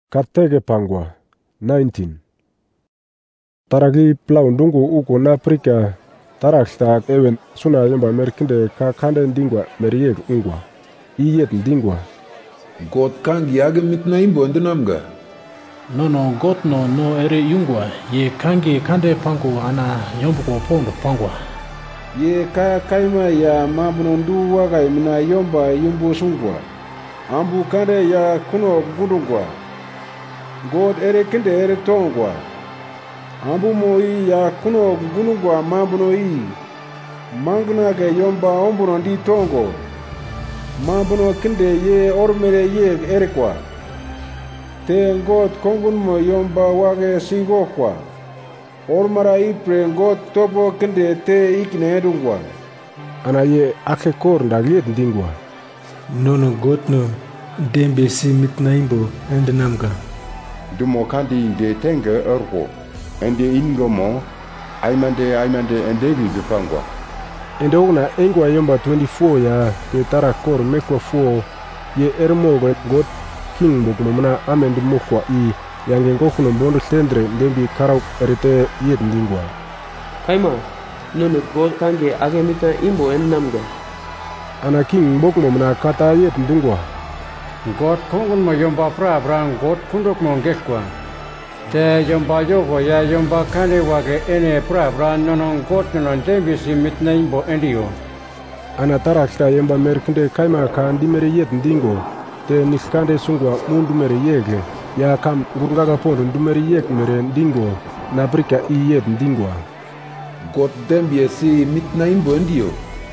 Katege pangwa 19. Taragi plau ndungu uko na prika taraksta ewen suna yomba merkinde ka kande ndingwa meriyeg ungwa. Iyet ndingwa. God kangi age mitna imbo ndinamga. No God no ere yungwa ye kangi kande pangu ana yombuko pondo pangwa. Ye kaya kaima ya mabunondu waga mina yomba yumbu sungwa. Ambu kande ya kuno gudungwa. God ere kinde ere tongwa. Ambu moi ya kuno gunungwa mambuno i. Manguna ke yomba ombuno di tongo. Mambuno kinde ye ormere ye ere kwa. Te God kongun mo yomba wage singo kwa. Ormara ipre God topo kinde te ikine edungwa. Ana ye ake kor ndagliet ndingwa. No God no dembe si mitna imbo endenamga. Dumo kandi de tenge ergo. Ende ingomo aimande endegi bifangwa. Ende una engwa yomba 24 ya te tara kor mekwa 4 ye ermogo God king bugmana amendi mukwa i yange ngokuno mbondo tendre ndembi karau erite yet ndingwa. Kaima nono God kange age mita imbo ennamga. Ana king bugmana kata yet ndingwa. God kongun mo yomba pra God kundok mo ngekwa. Te yomba yogo ya yomba kane wage ene pra nono God nono dembi si mitna imbo endio. Ana tarakta yomba merkinde kaima ka ndimere yet ndingo. Te niskande sungwa mundu mere yege ya kam gurgaga pondo ndumere yek mere ndingo na brika i yet ndingwa. God dembi si mitna imbo endio.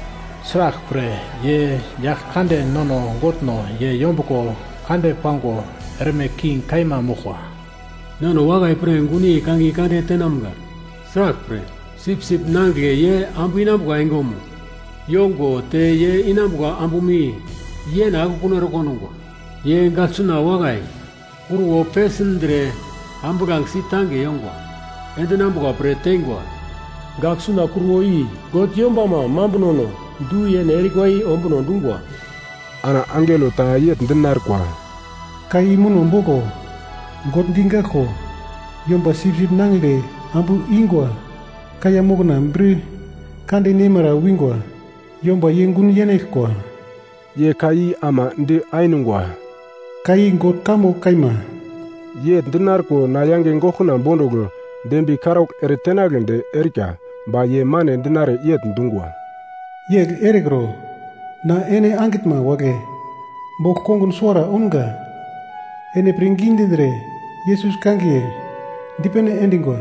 Srak pre ye yak kande nono God no ye yombuko kande pango erme king kaima mukwa. Nono wagai pre nguni kangi kande tenamga. Srak pre sip nange ye ambu inambuka engomu. Yongo te ye inambuka ambumi ye na kukunoro konungwa. Ye ngatsuna wagai uruo pesindre ambugang sitange yongwa. Ende nambuka pre tengwa. Gaksuna kuruo i God yomba ma mambunono. Du ye nerigwai ombuno dungwa. Ana angelo ta yet ndinar kwa. Kai muno mboko. God dinga ko. Yomba sip nangre ambu ingwa. Kaya mogna mbri. Kande nemara wingwa. Yomba yengun yenek kwa. Ye kai ama ndi ainungwa. Kai God kamo kaima. Ye ndinar ko na yange ngokuna mbondogo. Dembi karok eretenagende erika. Ba ye mane ndinare yet ndungwa. Yeg eregro na ene angitma wage bok kongun suara unga ene pringindidre Jesus kangie dipene endingwa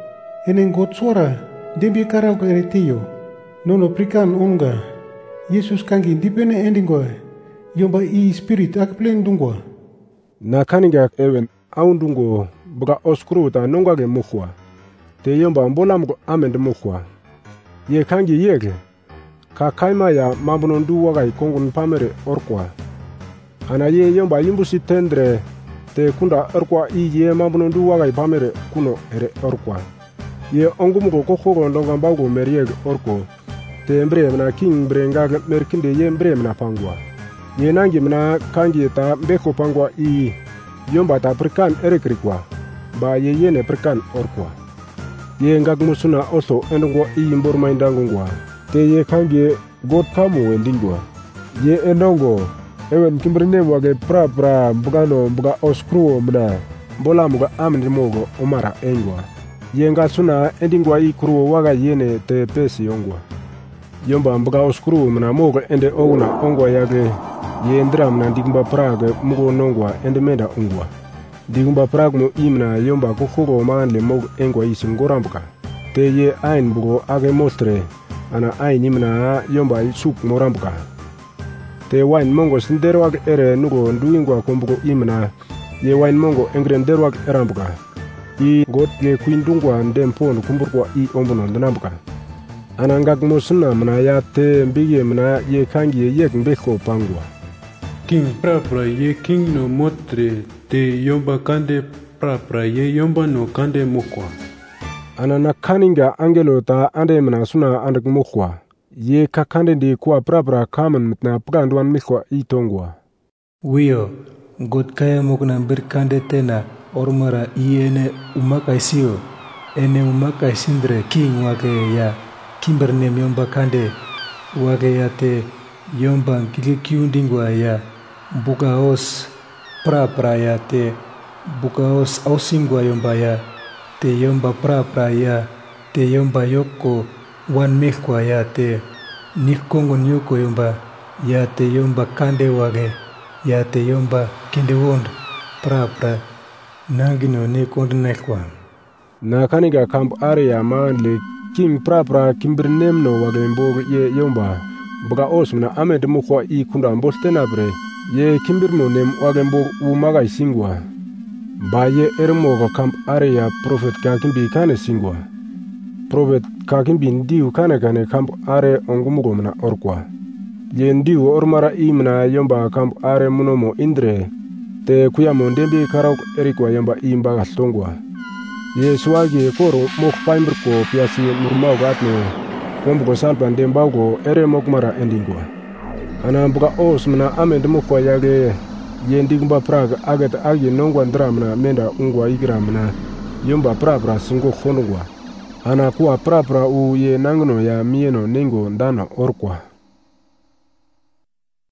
ene God suara dembi karau eretio nono prikan unga Jesus kangi dipene endingwa yomba i spirit akplen dungwa na kaninga ewen aundungo buga oskuru ta nongage mukwa te yomba mbolamgo amende mukwa ye kangi yege ka kaima ya mambunondu wagai kongun pamere orkwa. Ana ye yomba yimbusi tendre te kunda orkwa i ye mambunondu wagai pamere kuno ere orkwa. Ye ongumugo kokogo ndonga mbago merieg orko. Te mbre mna king brenga merkinde ye mbre mna pangwa. Ye nangi mna kangi ta mbeko pangwa i yomba ta prikan erekrikwa. Ba ye yene prikan orkwa. Ye ngagmusuna oso endongwa i mborma indangungwa. Te ye kange God kamu wendingwa. Ye enongo ewen kimbrine wage pra mbugano mbuga oskruo mna mbola muga amni mogo omara engwa. Ye ngasuna endingwa i kruo waga yene te pesi yongwa. Yomba mbuga oskruo mna mogo ende oguna ongwa yage ye ndra mna digumba praga mugo nongwa ende menda ongwa. Digumba praga mo imna yomba kukugo manle mogo engwa isi ngorambuka. Te ye ain bugo age mostre ana aini mna yomba suk morambuka. Te wain mongo sinderwag ere nugo nduingwa kombugo imna ye wain mongo engre nderwag erambuka. I God ye kuindungwa ndempon kumburkwa i ombuno ndanambuka. Ana ngag mosuna mna ya te mbige mna ye kangi ye yek mbeko pangwa. King prapra ye king no motre te yomba kande prapra ye yomba no kande mukwa. Ana na kaninga angelo ta ande mna suna andak mukwa. Ye kakande di kwa prapra kamen mitna pagandwan mikwa itongwa. Wiyo, God kaya mokna berkande tena ormara iene umaka isio ene umaka isindre king wake ya kimbernem yomba kande wake ya te yomba kikiundingwa ya bukaos pra ya te bukaos ausingwa yomba ya te yomba pra ya te yomba yoko wan mekwa ya te nikongon yoko yomba ya te yomba kande wage ya te yomba kinde wond pra nangino ne kond nekwa na kaniga kamp are ya le king pra kimbirnem no wage mbo ye yomba buga osmna amed mo kwa I kunda mbostena bre ye kimbirmo nem wage mbo umaga singwa ba ye ermo kamp are ya prophet kakimbi kane singwa prophet kakimbi ndiu kane kamp are ongumugo mna orkwa ye ndiu ormara imna yomba kamp are munomo indre te kuyamo ndembi karok erikwa yomba imba gaslongwa ye swagi koro mok paimber ko piasi murmau gatne wombugo salpa ndembaugo ere mokmara endingwa ana buga osmna amend mokwa yage ye ndigba prag agat agi nongwa ndramna menda ungwa igramna yomba pra singo khonugwa ana kuwa pra u ye nangno ya mieno ningo ndana orkwa